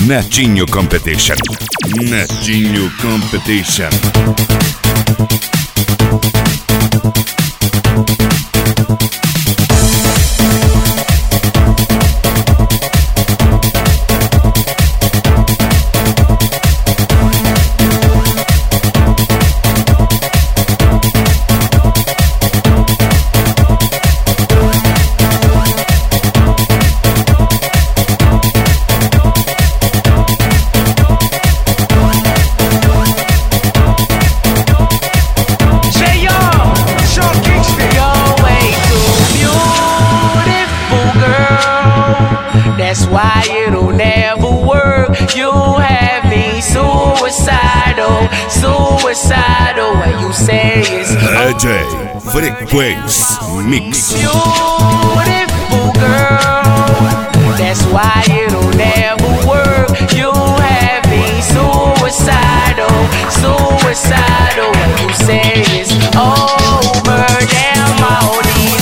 Netinho Competition. Netinho Competition. That's why it'll never work. You have me suicidal, suicidal. When you say it's DJ Frequenz Mix. Beautiful girl. That's why it'll never work. You have me suicidal, suicidal. When you say it's over, damn all these.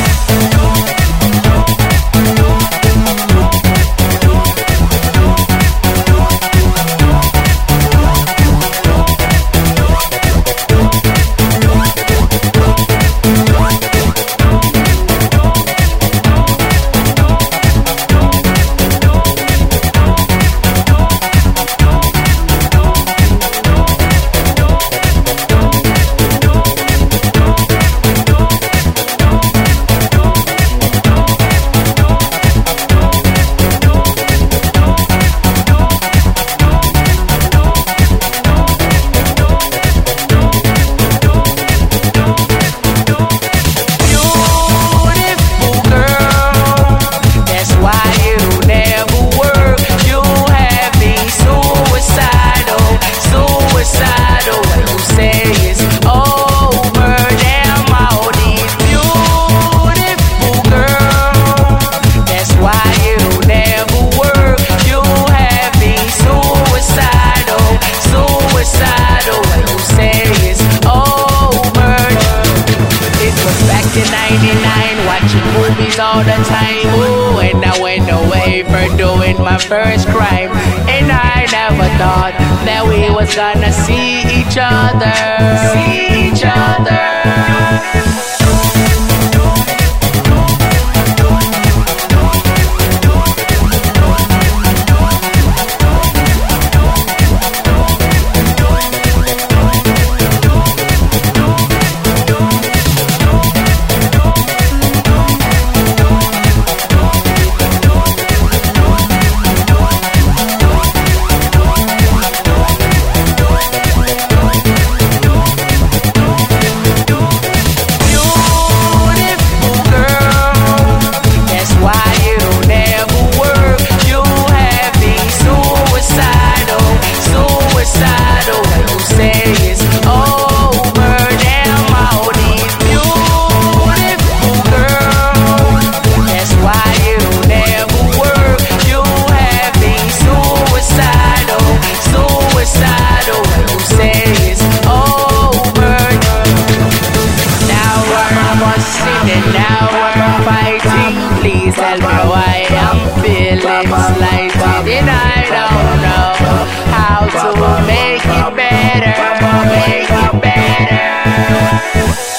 All the time, ooh, and I went away for doing my first crime. And I never thought that we was gonna see each other, see each other. Please tell me why I'm feeling slighted, and I don't know how to make it better, make it better.